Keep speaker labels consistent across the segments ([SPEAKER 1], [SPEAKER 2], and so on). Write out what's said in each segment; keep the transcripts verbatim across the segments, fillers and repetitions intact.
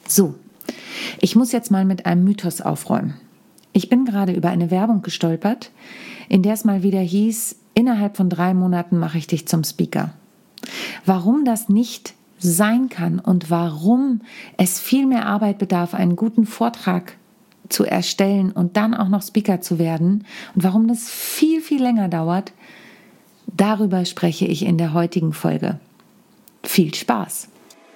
[SPEAKER 1] So, ich muss jetzt mal mit einem Mythos aufräumen. Ich bin gerade über eine Werbung gestolpert, in der es mal wieder hieß, innerhalb von drei Monaten mache ich dich zum Speaker. Warum das nicht sein kann und warum es viel mehr Arbeit bedarf, einen guten Vortrag zu erstellen und dann auch noch Speaker zu werden und warum das viel, viel länger dauert, darüber spreche ich in der heutigen Folge. Viel Spaß!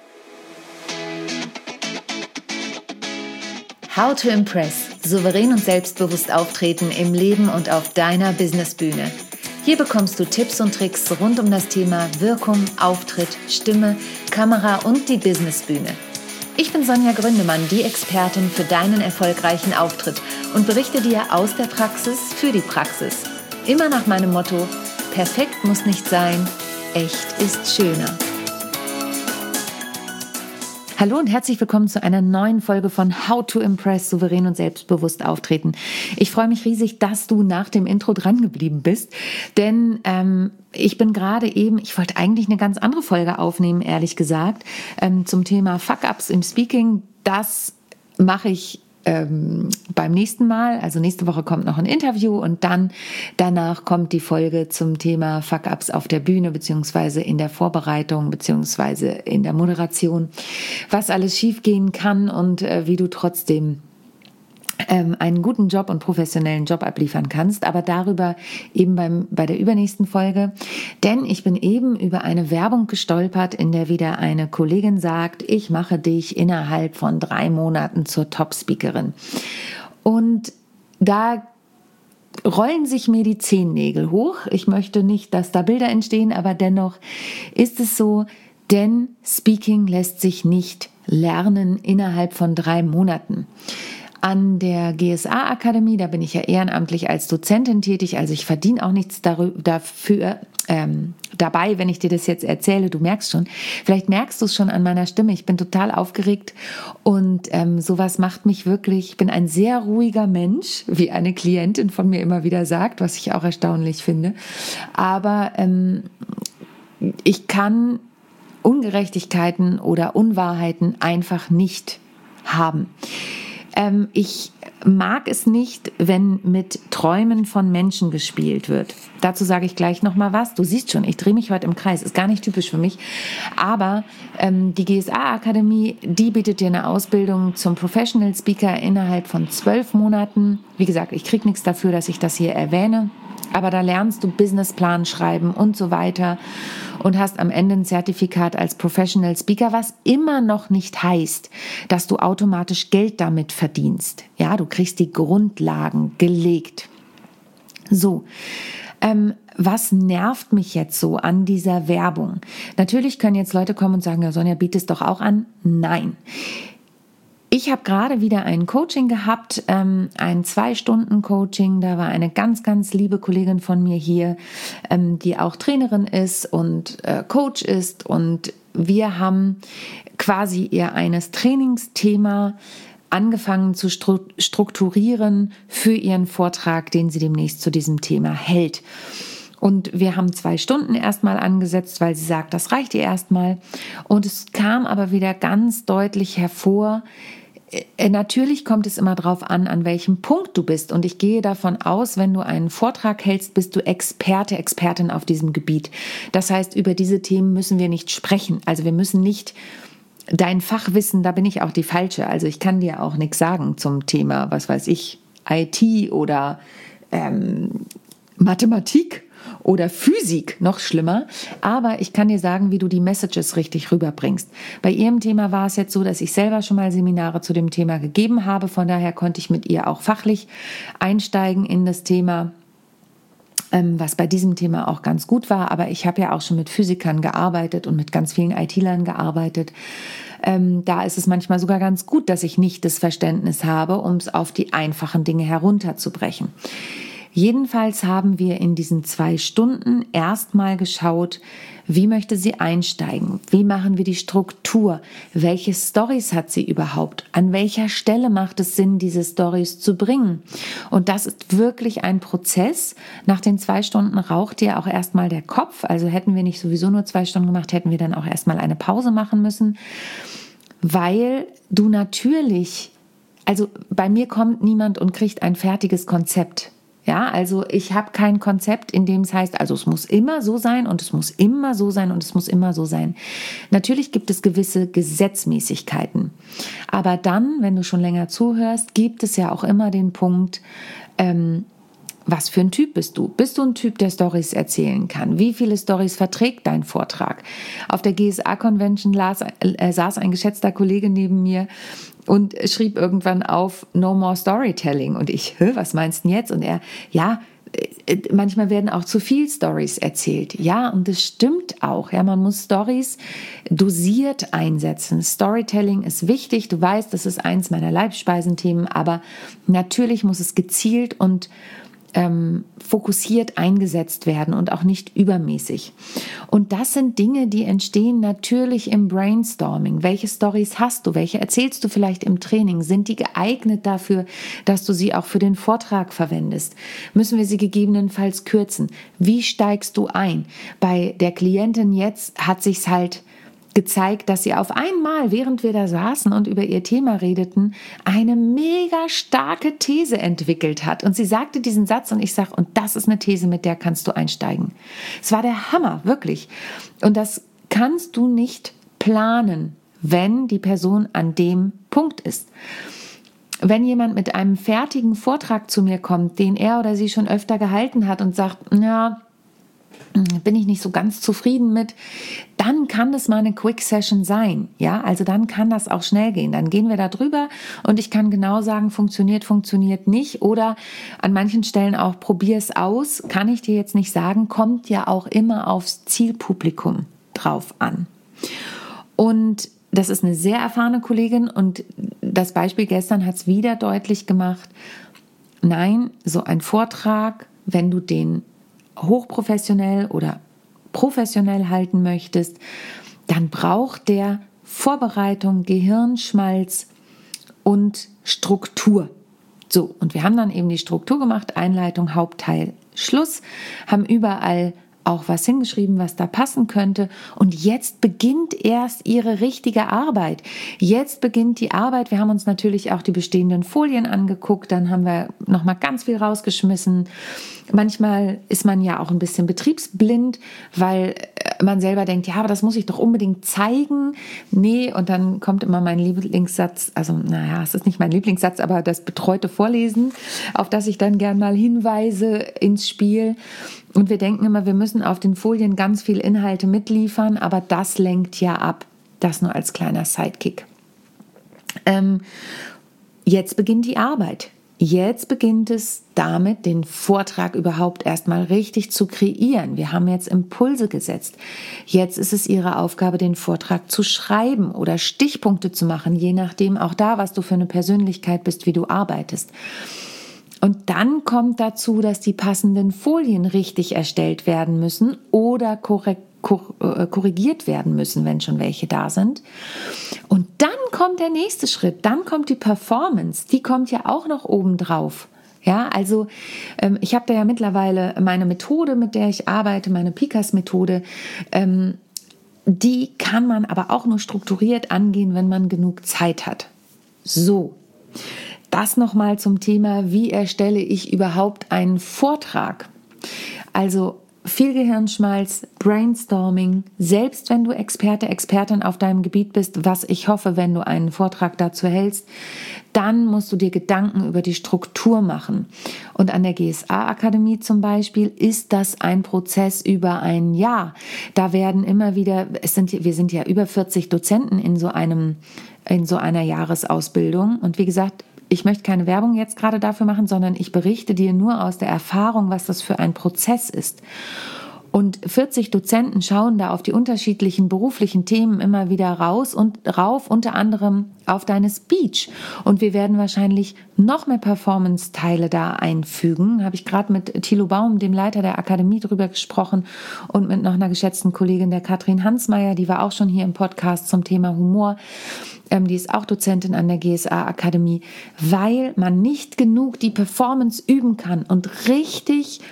[SPEAKER 1] How to Impress. Souverän und selbstbewusst auftreten im Leben und auf deiner Businessbühne. Hier bekommst du Tipps und Tricks rund um das Thema Wirkung, Auftritt, Stimme, Kamera und die Businessbühne. Ich bin Sonja Gründemann, die Expertin für deinen erfolgreichen Auftritt und berichte dir aus der Praxis für die Praxis. Immer nach meinem Motto: perfekt muss nicht sein, echt ist schöner. Hallo und herzlich willkommen zu einer neuen Folge von How to Impress, souverän und selbstbewusst auftreten. Ich freue mich riesig, dass du nach dem Intro dran geblieben bist, denn ähm, ich bin gerade eben, ich wollte eigentlich eine ganz andere Folge aufnehmen, ehrlich gesagt, ähm, zum Thema Fuck-Ups im Speaking. Das mache ich Ähm, beim nächsten Mal, also nächste Woche kommt noch ein Interview und dann danach kommt die Folge zum Thema Fuck-Ups auf der Bühne beziehungsweise in der Vorbereitung beziehungsweise in der Moderation, was alles schiefgehen kann und äh, wie du trotzdem ähm, einen guten Job und professionellen Job abliefern kannst, aber darüber eben beim, bei der übernächsten Folge, denn ich bin eben über eine Werbung gestolpert, in der wieder eine Kollegin sagt, ich mache dich innerhalb von drei Monaten zur Top-Speakerin. Und da rollen sich mir die Zehennägel hoch. Ich möchte nicht, dass da Bilder entstehen, aber dennoch ist es so, denn Speaking lässt sich nicht lernen innerhalb von drei Monaten. An der G S A-Akademie, da bin ich ja ehrenamtlich als Dozentin tätig, also ich verdiene auch nichts darüber, dafür ähm, dabei, wenn ich dir das jetzt erzähle. Du merkst schon, vielleicht merkst du es schon an meiner Stimme, ich bin total aufgeregt und ähm, sowas macht mich wirklich, ich bin ein sehr ruhiger Mensch, wie eine Klientin von mir immer wieder sagt, was ich auch erstaunlich finde, aber ähm, ich kann Ungerechtigkeiten oder Unwahrheiten einfach nicht haben. Ähm, ich mag es nicht, wenn mit Träumen von Menschen gespielt wird. Dazu sage ich gleich nochmal was. Du siehst schon, ich drehe mich heute im Kreis. Ist gar nicht typisch für mich. Aber ähm, die G S A-Akademie, die bietet dir eine Ausbildung zum Professional Speaker innerhalb von zwölf Monaten. Wie gesagt, ich kriege nichts dafür, dass ich das hier erwähne. Aber da lernst du Businessplan schreiben und so weiter und hast am Ende ein Zertifikat als Professional Speaker, was immer noch nicht heißt, dass du automatisch Geld damit verdienst. Ja, du kriegst die Grundlagen gelegt. So, ähm, was nervt mich jetzt so an dieser Werbung? Natürlich können jetzt Leute kommen und sagen, ja Sonja, biet es doch auch an. Nein. Ich habe gerade wieder ein Coaching gehabt, ähm, ein Zwei-Stunden-Coaching. Da war eine ganz, ganz liebe Kollegin von mir hier, ähm, die auch Trainerin ist und äh, Coach ist. Und wir haben quasi ihr eines Trainingsthema angefangen zu stru- strukturieren für ihren Vortrag, den sie demnächst zu diesem Thema hält. Und wir haben zwei Stunden erstmal angesetzt, weil sie sagt, das reicht ihr erstmal. Und es kam aber wieder ganz deutlich hervor, natürlich kommt es immer darauf an, an welchem Punkt du bist. Und ich gehe davon aus, wenn du einen Vortrag hältst, bist du Experte, Expertin auf diesem Gebiet. Das heißt, über diese Themen müssen wir nicht sprechen. Also wir müssen nicht dein Fachwissen, da bin ich auch die Falsche. Also ich kann dir auch nichts sagen zum Thema, was weiß ich, I T oder ähm, Mathematik oder Physik, noch schlimmer. Aber ich kann dir sagen, wie du die Messages richtig rüberbringst. Bei ihrem Thema war es jetzt so, dass ich selber schon mal Seminare zu dem Thema gegeben habe. Von daher konnte ich mit ihr auch fachlich einsteigen in das Thema, was bei diesem Thema auch ganz gut war. Aber ich habe ja auch schon mit Physikern gearbeitet und mit ganz vielen I T-Lern gearbeitet. Ähm, da ist es manchmal sogar ganz gut, dass ich nicht das Verständnis habe, um es auf die einfachen Dinge herunterzubrechen. Jedenfalls haben wir in diesen zwei Stunden erstmal geschaut, wie möchte sie einsteigen, wie machen wir die Struktur, welche Storys hat sie überhaupt, an welcher Stelle macht es Sinn, diese Storys zu bringen. Und das ist wirklich ein Prozess. Nach den zwei Stunden raucht dir auch erstmal der Kopf, also hätten wir nicht sowieso nur zwei Stunden gemacht, hätten wir dann auch erstmal eine Pause machen müssen. weil du natürlich, also bei mir kommt niemand und kriegt ein fertiges Konzept. Ja, also ich habe kein Konzept, in dem es heißt, also es muss immer so sein und es muss immer so sein und es muss immer so sein. Natürlich gibt es gewisse Gesetzmäßigkeiten. Aber dann, wenn du schon länger zuhörst, gibt es ja auch immer den Punkt, ähm, was für ein Typ bist du? Bist du ein Typ, der Storys erzählen kann? Wie viele Storys verträgt dein Vortrag? Auf der G S A-Convention las, äh, saß ein geschätzter Kollege neben mir und schrieb irgendwann auf No More Storytelling. Und ich, was meinst du denn jetzt? Und er, ja, manchmal werden auch zu viel Storys erzählt. Ja, und das stimmt auch. Ja, man muss Storys dosiert einsetzen. Storytelling ist wichtig. Du weißt, das ist eins meiner Leibspeisenthemen, aber natürlich muss es gezielt und Ähm, fokussiert eingesetzt werden und auch nicht übermäßig. Und das sind Dinge, die entstehen natürlich im Brainstorming. Welche Storys hast du? Welche erzählst du vielleicht im Training? Sind die geeignet dafür, dass du sie auch für den Vortrag verwendest? Müssen wir sie gegebenenfalls kürzen? Wie steigst du ein? Bei der Klientin jetzt hat sich's halt gezeigt, dass sie auf einmal, während wir da saßen und über ihr Thema redeten, eine mega starke These entwickelt hat. Und sie sagte diesen Satz und ich sage, und das ist eine These, mit der kannst du einsteigen. Es war der Hammer, wirklich. Und das kannst du nicht planen, wenn die Person an dem Punkt ist. Wenn jemand mit einem fertigen Vortrag zu mir kommt, den er oder sie schon öfter gehalten hat und sagt, ja, bin ich nicht so ganz zufrieden mit, dann kann das mal eine Quick-Session sein. Ja, also dann kann das auch schnell gehen. Dann gehen wir da drüber und ich kann genau sagen, funktioniert, funktioniert nicht. Oder an manchen Stellen auch, probier es aus. Kann ich dir jetzt nicht sagen, kommt ja auch immer aufs Zielpublikum drauf an. Und das ist eine sehr erfahrene Kollegin und das Beispiel gestern hat es wieder deutlich gemacht. Nein, so ein Vortrag, wenn du den hochprofessionell oder professionell halten möchtest, dann braucht der Vorbereitung, Gehirnschmalz und Struktur. So, und wir haben dann eben die Struktur gemacht, Einleitung, Hauptteil, Schluss, haben überall auch was hingeschrieben, was da passen könnte. Und jetzt beginnt erst ihre richtige Arbeit. Jetzt beginnt die Arbeit. Wir haben uns natürlich auch die bestehenden Folien angeguckt. Dann haben wir nochmal ganz viel rausgeschmissen. Manchmal ist man ja auch ein bisschen betriebsblind, weil man selber denkt, ja, aber das muss ich doch unbedingt zeigen. Nee, und dann kommt immer mein Lieblingssatz, also naja, es ist nicht mein Lieblingssatz, aber das betreute Vorlesen, auf das ich dann gern mal hinweise ins Spiel. Und wir denken immer, wir müssen auf den Folien ganz viel Inhalte mitliefern, aber das lenkt ja ab. Das nur als kleiner Sidekick. Ähm, jetzt beginnt die Arbeit. Jetzt beginnt es damit, den Vortrag überhaupt erstmal richtig zu kreieren. Wir haben jetzt Impulse gesetzt. Jetzt ist es Ihre Aufgabe, den Vortrag zu schreiben oder Stichpunkte zu machen, je nachdem auch da, was du für eine Persönlichkeit bist, wie du arbeitest. Und dann kommt dazu, dass die passenden Folien richtig erstellt werden müssen oder korrekt korrigiert werden müssen, wenn schon welche da sind. Und dann kommt der nächste Schritt, dann kommt die Performance, die kommt ja auch noch oben drauf. Ja, also ähm, ich habe da ja mittlerweile meine Methode, mit der ich arbeite, meine P I C A S-Methode, ähm, die kann man aber auch nur strukturiert angehen, wenn man genug Zeit hat. So, das nochmal zum Thema, wie erstelle ich überhaupt einen Vortrag? Also viel Gehirnschmalz, Brainstorming, selbst wenn du Experte, Expertin auf deinem Gebiet bist, was ich hoffe, wenn du einen Vortrag dazu hältst, dann musst du dir Gedanken über die Struktur machen. Und an der G S A-Akademie zum Beispiel ist das ein Prozess über ein Jahr. Da werden immer wieder, es sind, wir sind ja über vierzig Dozenten in so einem, in so einer Jahresausbildung. Und wie gesagt, ich möchte keine Werbung jetzt gerade dafür machen, sondern ich berichte dir nur aus der Erfahrung, was das für ein Prozess ist. Und vierzig Dozenten schauen da auf die unterschiedlichen beruflichen Themen immer wieder raus und rauf, unter anderem auf deine Speech. Und wir werden wahrscheinlich noch mehr Performance-Teile da einfügen. Habe ich gerade mit Thilo Baum, dem Leiter der Akademie, drüber gesprochen und mit noch einer geschätzten Kollegin, der Katrin Hansmeier, die war auch schon hier im Podcast zum Thema Humor. Ähm, die ist auch Dozentin an der G S A-Akademie, weil man nicht genug die Performance üben kann und richtig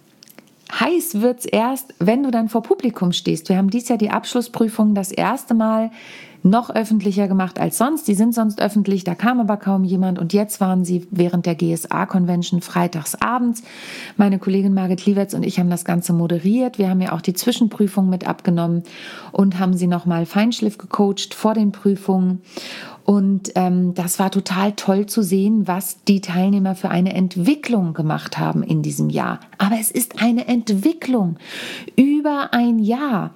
[SPEAKER 1] heiß wird's erst, wenn du dann vor Publikum stehst. Wir haben dieses Jahr die Abschlussprüfung das erste Mal noch öffentlicher gemacht als sonst. Die sind sonst öffentlich, da kam aber kaum jemand. Und jetzt waren sie während der G S A-Convention freitags abends. Meine Kollegin Margit Liewertz und ich haben das Ganze moderiert. Wir haben ja auch die Zwischenprüfung mit abgenommen und haben sie nochmal Feinschliff gecoacht vor den Prüfungen. Und ähm, das war total toll zu sehen, was die Teilnehmer für eine Entwicklung gemacht haben in diesem Jahr. Aber es ist eine Entwicklung über ein Jahr.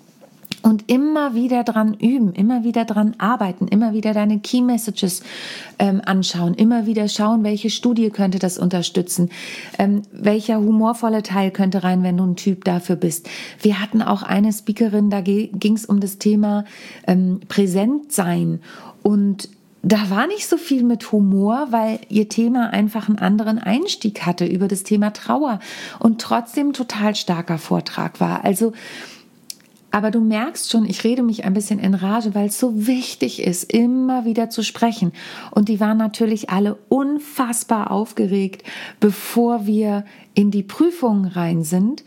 [SPEAKER 1] Und immer wieder dran üben, immer wieder dran arbeiten, immer wieder deine Key Messages ähm, anschauen, immer wieder schauen, welche Studie könnte das unterstützen, ähm, welcher humorvolle Teil könnte rein, wenn du ein Typ dafür bist. Wir hatten auch eine Speakerin, da ging es um das Thema ähm, Präsent sein, und da war nicht so viel mit Humor, weil ihr Thema einfach einen anderen Einstieg hatte über das Thema Trauer und trotzdem total starker Vortrag war. Also aber du merkst schon, ich rede mich ein bisschen in Rage, weil es so wichtig ist, immer wieder zu sprechen. Und die waren natürlich alle unfassbar aufgeregt, bevor wir in die Prüfungen rein sind.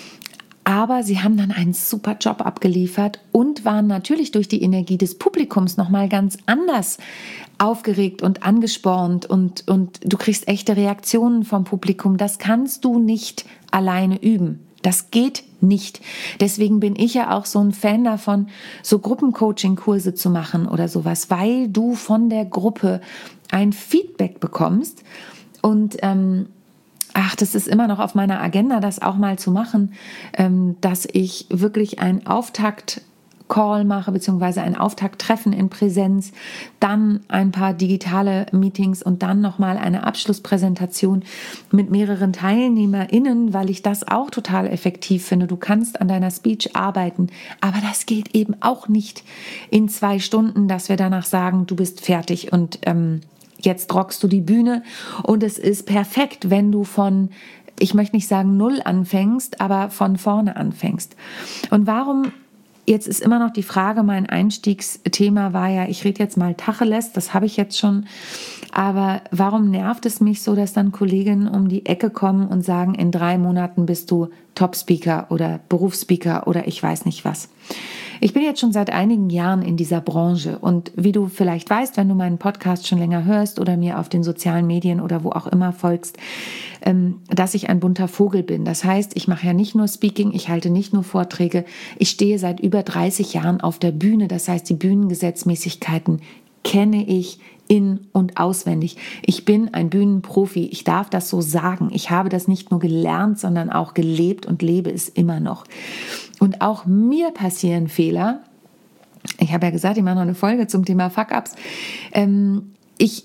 [SPEAKER 1] Aber sie haben dann einen super Job abgeliefert und waren natürlich durch die Energie des Publikums nochmal ganz anders aufgeregt und angespornt. Und, und du kriegst echte Reaktionen vom Publikum. Das kannst du nicht alleine üben. Das geht nicht. Deswegen bin ich ja auch so ein Fan davon, so Gruppencoaching-Kurse zu machen oder sowas, weil du von der Gruppe ein Feedback bekommst. Und ähm, ach, das ist immer noch auf meiner Agenda, das auch mal zu machen, ähm, dass ich wirklich einen Auftakt-Call mache, beziehungsweise ein Auftakttreffen in Präsenz, dann ein paar digitale Meetings und dann nochmal eine Abschlusspräsentation mit mehreren TeilnehmerInnen, weil ich das auch total effektiv finde. Du kannst an deiner Speech arbeiten, aber das geht eben auch nicht in zwei Stunden, dass wir danach sagen, du bist fertig und ähm, jetzt rockst du die Bühne. Und es ist perfekt, wenn du von, ich möchte nicht sagen null anfängst, aber von vorne anfängst. Und warum, jetzt ist immer noch die Frage, mein Einstiegsthema war ja, ich rede jetzt mal Tacheles, das habe ich jetzt schon, aber warum nervt es mich so, dass dann Kolleginnen um die Ecke kommen und sagen, in drei Monaten bist du Top-Speaker oder Berufsspeaker oder ich weiß nicht was. Ich bin jetzt schon seit einigen Jahren in dieser Branche und wie du vielleicht weißt, wenn du meinen Podcast schon länger hörst oder mir auf den sozialen Medien oder wo auch immer folgst, dass ich ein bunter Vogel bin. Das heißt, ich mache ja nicht nur Speaking, ich halte nicht nur Vorträge, ich stehe seit über dreißig Jahren auf der Bühne. Das heißt, die Bühnengesetzmäßigkeiten kenne ich in- und auswendig. Ich bin ein Bühnenprofi, ich darf das so sagen. Ich habe das nicht nur gelernt, sondern auch gelebt und lebe es immer noch. Und auch mir passieren Fehler. Ich habe ja gesagt, ich mache noch eine Folge zum Thema Fuck-Ups. Ähm, ich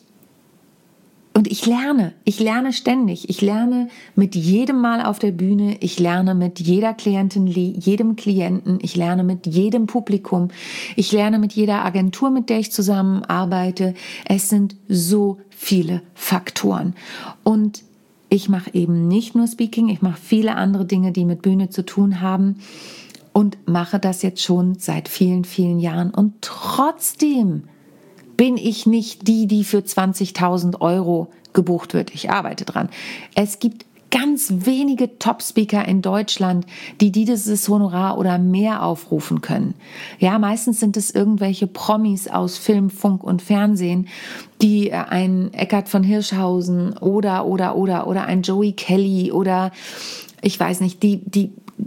[SPEAKER 1] Und ich lerne, ich lerne ständig. Ich lerne mit jedem Mal auf der Bühne, ich lerne mit jeder Klientin, jedem Klienten, ich lerne mit jedem Publikum, ich lerne mit jeder Agentur, mit der ich zusammenarbeite. Es sind so viele Faktoren. Und ich mache eben nicht nur Speaking, ich mache viele andere Dinge, die mit Bühne zu tun haben und mache das jetzt schon seit vielen, vielen Jahren. Und trotzdem bin ich nicht die, die für zwanzigtausend Euro gebucht wird. Ich arbeite dran. Es gibt ganz wenige Top-Speaker in Deutschland, die dieses Honorar oder mehr aufrufen können. Ja, meistens sind es irgendwelche Promis aus Film, Funk und Fernsehen, die ein Eckart von Hirschhausen oder, oder, oder, oder ein Joey Kelly oder ich weiß nicht, die, die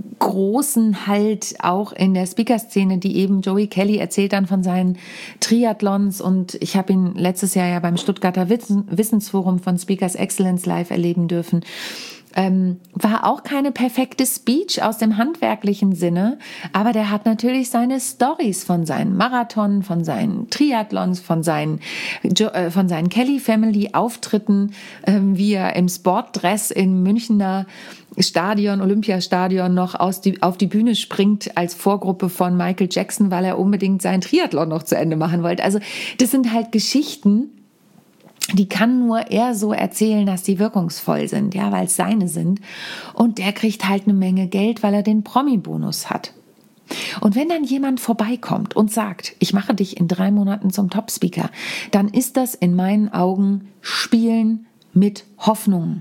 [SPEAKER 1] Großen halt auch in der Speaker-Szene, die eben Joey Kelly erzählt dann von seinen Triathlons und ich habe ihn letztes Jahr ja beim Stuttgarter Wissensforum von Speakers Excellence live erleben dürfen. Ähm, war auch keine perfekte Speech aus dem handwerklichen Sinne, aber der hat natürlich seine Stories von seinen Marathon, von seinen Triathlons, von seinen, jo- äh, von seinen Kelly Family Auftritten, äh, wie er im Sportdress im Münchner Stadion, Olympiastadion noch aus die, auf die Bühne springt als Vorgruppe von Michael Jackson, weil er unbedingt seinen Triathlon noch zu Ende machen wollte. Also das sind halt Geschichten, die kann nur er so erzählen, dass die wirkungsvoll sind, ja, weil es seine sind. Und der kriegt halt eine Menge Geld, weil er den Promi-Bonus hat. Und wenn dann jemand vorbeikommt und sagt, ich mache dich in drei Monaten zum Top-Speaker, dann ist das in meinen Augen Spielen mit Hoffnungen.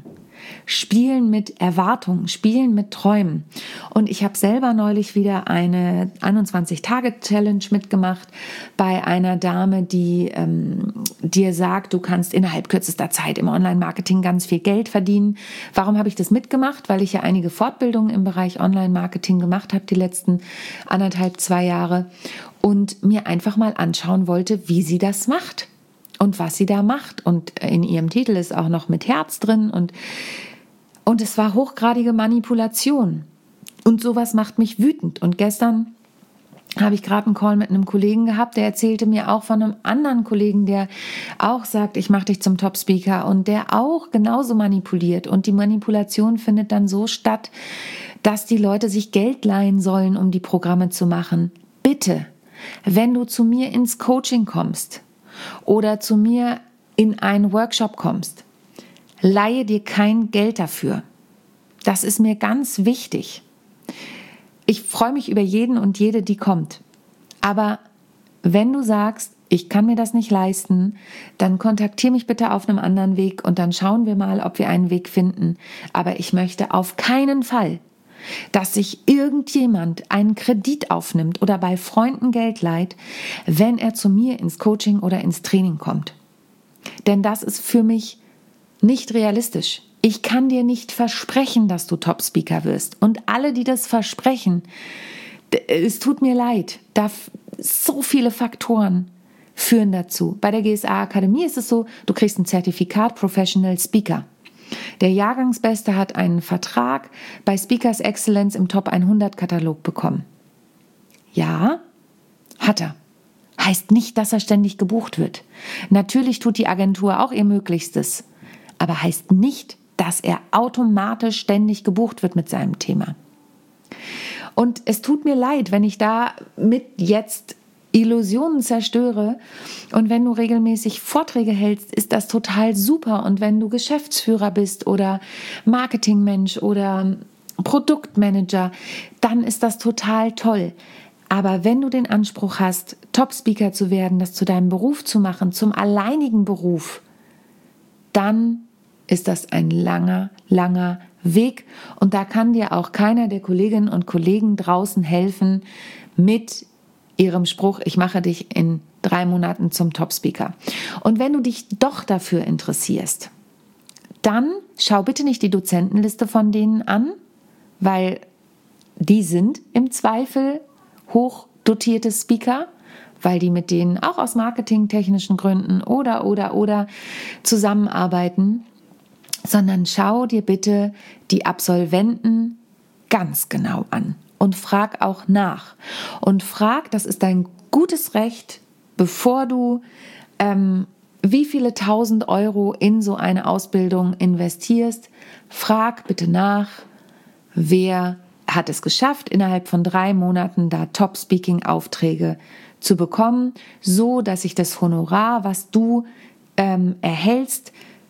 [SPEAKER 1] Spielen mit Erwartungen, Spielen mit Träumen. Und ich habe selber neulich wieder eine einundzwanzig-Tage-Challenge mitgemacht bei einer Dame, die ähm, dir sagt, du kannst innerhalb kürzester Zeit im Online-Marketing ganz viel Geld verdienen. Warum habe ich das mitgemacht? Weil ich ja einige Fortbildungen im Bereich Online-Marketing gemacht habe, die letzten anderthalb, zwei Jahre und mir einfach mal anschauen wollte, wie sie das macht. Und was sie da macht. Und in ihrem Titel ist auch noch mit Herz drin. Und, und es war hochgradige Manipulation. Und sowas macht mich wütend. Und gestern habe ich gerade einen Call mit einem Kollegen gehabt, der erzählte mir auch von einem anderen Kollegen, der auch sagt, ich mache dich zum Top-Speaker und der auch genauso manipuliert. Und die Manipulation findet dann so statt, dass die Leute sich Geld leihen sollen, um die Programme zu machen. Bitte, wenn du zu mir ins Coaching kommst, oder zu mir in einen Workshop kommst, leihe dir kein Geld dafür. Das ist mir ganz wichtig. Ich freue mich über jeden und jede, die kommt. Aber wenn du sagst, ich kann mir das nicht leisten, dann kontaktiere mich bitte auf einem anderen Weg und dann schauen wir mal, ob wir einen Weg finden. Aber ich möchte auf keinen Fall, dass sich irgendjemand einen Kredit aufnimmt oder bei Freunden Geld leiht, wenn er zu mir ins Coaching oder ins Training kommt. Denn das ist für mich nicht realistisch. Ich kann dir nicht versprechen, dass du Top-Speaker wirst. Und alle, die das versprechen, es tut mir leid, da so viele Faktoren führen dazu. Bei der G S A-Akademie ist es so, du kriegst ein Zertifikat Professional Speaker. Der Jahrgangsbeste hat einen Vertrag bei Speakers Excellence im Top hundert Katalog bekommen. Ja, hat er. Heißt nicht, dass er ständig gebucht wird. Natürlich tut die Agentur auch ihr Möglichstes, aber heißt nicht, dass er automatisch ständig gebucht wird mit seinem Thema. Und es tut mir leid, wenn ich da mit jetzt Illusionen zerstöre. Und wenn du regelmäßig Vorträge hältst, ist das total super. Und wenn du Geschäftsführer bist oder Marketingmensch oder Produktmanager, dann ist das total toll. Aber wenn du den Anspruch hast, Top-Speaker zu werden, das zu deinem Beruf zu machen, zum alleinigen Beruf, dann ist das ein langer, langer Weg. Und da kann dir auch keiner der Kolleginnen und Kollegen draußen helfen mit ihrem Spruch, ich mache dich in drei Monaten zum Top-Speaker. Und wenn du dich doch dafür interessierst, dann schau bitte nicht die Dozentenliste von denen an, weil die sind im Zweifel hochdotierte Speaker, weil die mit denen auch aus marketingtechnischen Gründen oder, oder, oder zusammenarbeiten, sondern schau dir bitte die Absolventen ganz genau an. Und frag auch nach. Und frag, das ist dein gutes Recht, bevor du ähm, wie viele tausend Euro in so eine Ausbildung investierst, frag bitte nach, wer hat es geschafft, innerhalb von drei Monaten da Top-Speaking-Aufträge zu bekommen, so dass sich das Honorar, was du ähm, erhältst,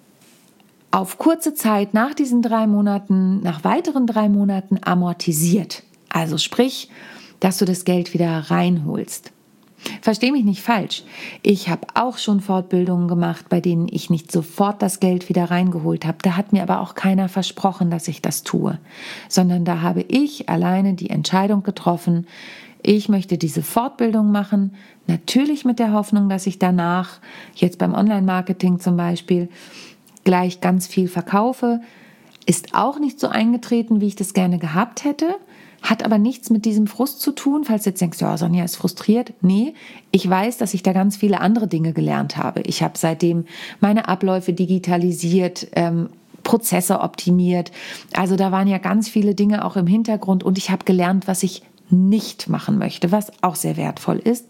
[SPEAKER 1] auf kurze Zeit nach diesen drei Monaten, nach weiteren drei Monaten amortisiert. Also sprich, dass du das Geld wieder reinholst. Versteh mich nicht falsch. Ich habe auch schon Fortbildungen gemacht, bei denen ich nicht sofort das Geld wieder reingeholt habe. Da hat mir aber auch keiner versprochen, dass ich das tue, sondern da habe ich alleine die Entscheidung getroffen, ich möchte diese Fortbildung machen, natürlich mit der Hoffnung, dass ich danach, jetzt beim Online-Marketing zum Beispiel, gleich ganz viel verkaufe. Ist auch nicht so eingetreten, wie ich das gerne gehabt hätte. Hat aber nichts mit diesem Frust zu tun, falls du jetzt denkst, ja, Sonja ist frustriert. Nee, ich weiß, dass ich da ganz viele andere Dinge gelernt habe. Ich habe seitdem meine Abläufe digitalisiert, ähm, Prozesse optimiert. Also da waren ja ganz viele Dinge auch im Hintergrund und ich habe gelernt, was ich nicht machen möchte, was auch sehr wertvoll ist.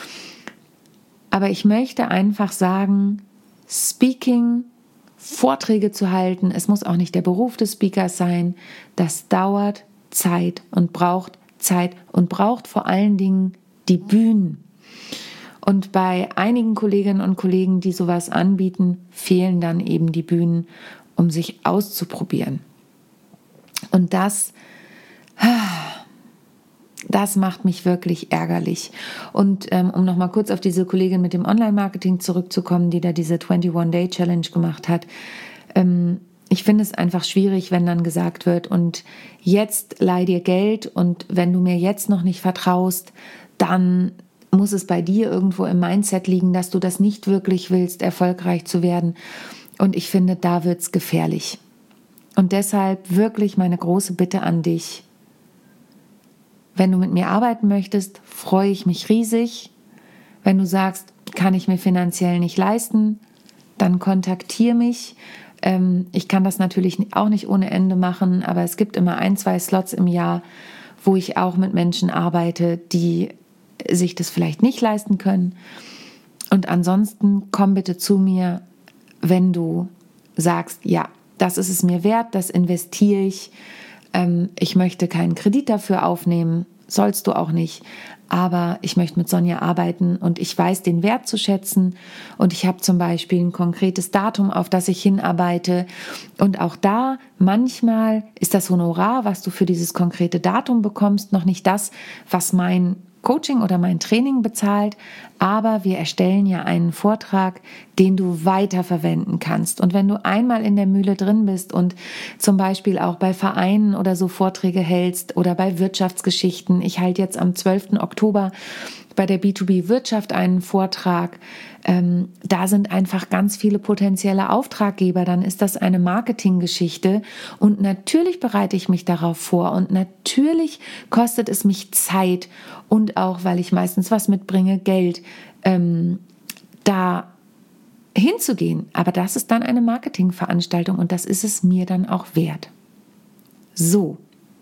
[SPEAKER 1] Aber ich möchte einfach sagen, Speaking, Vorträge zu halten, es muss auch nicht der Beruf des Speakers sein, das dauert Zeit und braucht Zeit und braucht vor allen Dingen die Bühnen. Und bei einigen Kolleginnen und Kollegen, die sowas anbieten, fehlen dann eben die Bühnen, um sich auszuprobieren. Und das, das macht mich wirklich ärgerlich. Und ähm, um nochmal kurz auf diese Kollegin mit dem Online-Marketing zurückzukommen, die da diese einundzwanzig-Day-Challenge gemacht hat, ähm, ich finde es einfach schwierig, wenn dann gesagt wird, und jetzt leih dir Geld und wenn du mir jetzt noch nicht vertraust, dann muss es bei dir irgendwo im Mindset liegen, dass du das nicht wirklich willst, erfolgreich zu werden. Und ich finde, da wird es gefährlich. Und deshalb wirklich meine große Bitte an dich. Wenn du mit mir arbeiten möchtest, freue ich mich riesig. Wenn du sagst, kann ich mir finanziell nicht leisten, dann kontaktiere mich. Ich kann das natürlich auch nicht ohne Ende machen, aber es gibt immer ein, zwei Slots im Jahr, wo ich auch mit Menschen arbeite, die sich das vielleicht nicht leisten können. Und ansonsten komm bitte zu mir, wenn du sagst, ja, das ist es mir wert, das investiere ich. Ich möchte keinen Kredit dafür aufnehmen, sollst du auch nicht. Aber ich möchte mit Sonja arbeiten und ich weiß den Wert zu schätzen und ich habe zum Beispiel ein konkretes Datum, auf das ich hinarbeite. Und auch da, manchmal ist das Honorar, was du für dieses konkrete Datum bekommst, noch nicht das, was mein Coaching oder mein Training bezahlt, aber wir erstellen ja einen Vortrag, den du weiterverwenden kannst. Und wenn du einmal in der Mühle drin bist und zum Beispiel auch bei Vereinen oder so Vorträge hältst oder bei Wirtschaftsgeschichten, ich halte jetzt am zwölften Oktober bei der B zwei B Wirtschaft einen Vortrag, ähm, da sind einfach ganz viele potenzielle Auftraggeber, dann ist das eine Marketinggeschichte und natürlich bereite ich mich darauf vor und natürlich kostet es mich Zeit und auch, weil ich meistens was mitbringe, Geld, ähm, da hinzugehen. Aber das ist dann eine Marketingveranstaltung und das ist es mir dann auch wert. So,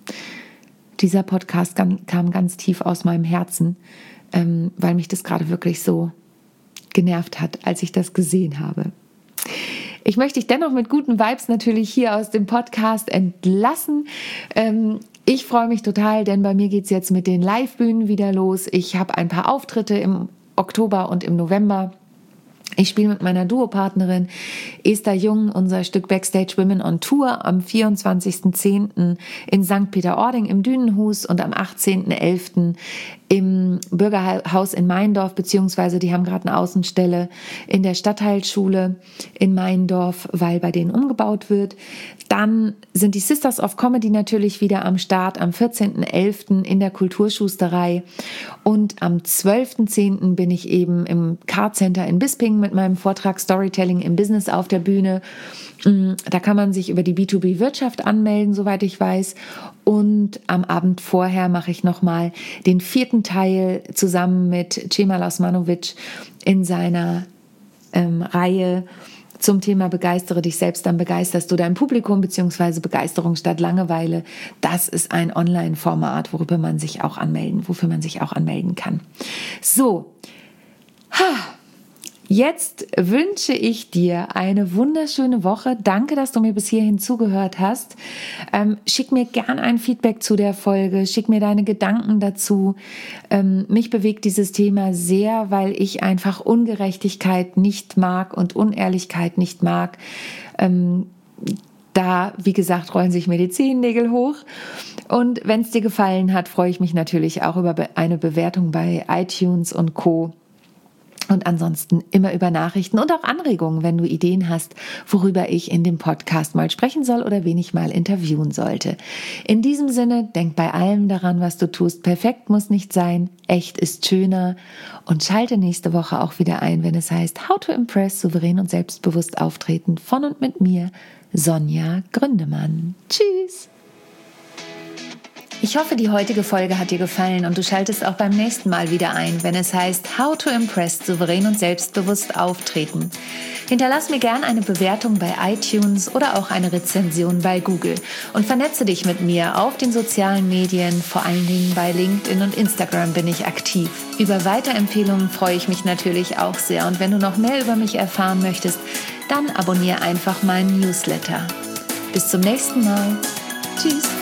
[SPEAKER 1] dieser Podcast kam, kam ganz tief aus meinem Herzen, ähm, weil mich das gerade wirklich so genervt hat, als ich das gesehen habe. Ich möchte dich dennoch mit guten Vibes natürlich hier aus dem Podcast entlassen. Ähm, ich freue mich total, denn bei mir geht es jetzt mit den Live-Bühnen wieder los. Ich habe ein paar Auftritte im Oktober und im November. Ich spiele mit meiner Duopartnerin Esther Jung unser Stück Backstage Women on Tour am vierundzwanzigsten zehnten in Sankt Peter-Ording im Dünenhus und am achtzehnten elften im Bürgerhaus in Meindorf, beziehungsweise die haben gerade eine Außenstelle in der Stadtteilschule in Meindorf, weil bei denen umgebaut wird. Dann sind die Sisters of Comedy natürlich wieder am Start am vierzehnten elften in der Kulturschusterei und am zwölften zehnten bin ich eben im Card Center in Bisping mit meinem Vortrag Storytelling im Business auf der Bühne. Da kann man sich über die B zwei B Wirtschaft anmelden, soweit ich weiß. Und am Abend vorher mache ich nochmal den vierten Teil zusammen mit Cemal Osmanovic in seiner ähm, Reihe zum Thema Begeistere dich selbst, dann begeisterst du dein Publikum, beziehungsweise Begeisterung statt Langeweile. Das ist ein Online-Format, worüber man sich auch anmelden, wofür man sich auch anmelden kann. So, ha. Jetzt wünsche ich dir eine wunderschöne Woche. Danke, dass du mir bis hierhin zugehört hast. Ähm, schick mir gern ein Feedback zu der Folge. Schick mir deine Gedanken dazu. Ähm, mich bewegt dieses Thema sehr, weil ich einfach Ungerechtigkeit nicht mag und Unehrlichkeit nicht mag. Ähm, da, wie gesagt, rollen sich mir die Zehennägel hoch. Und wenn es dir gefallen hat, freue ich mich natürlich auch über eine Bewertung bei iTunes und Co. Und ansonsten immer über Nachrichten und auch Anregungen, wenn du Ideen hast, worüber ich in dem Podcast mal sprechen soll oder wen ich mal interviewen sollte. In diesem Sinne, denk bei allem daran, was du tust. Perfekt muss nicht sein, echt ist schöner. Und schalte nächste Woche auch wieder ein, wenn es heißt How to Impress, souverän und selbstbewusst auftreten von und mit mir, Sonja Gründemann. Tschüss! Ich hoffe, die heutige Folge hat dir gefallen und du schaltest auch beim nächsten Mal wieder ein, wenn es heißt How to Impress, souverän und selbstbewusst auftreten. Hinterlass mir gern eine Bewertung bei iTunes oder auch eine Rezension bei Google und vernetze dich mit mir auf den sozialen Medien, vor allen Dingen bei LinkedIn und Instagram bin ich aktiv. Über Weiterempfehlungen freue ich mich natürlich auch sehr und wenn du noch mehr über mich erfahren möchtest, dann abonniere einfach meinen Newsletter. Bis zum nächsten Mal. Tschüss.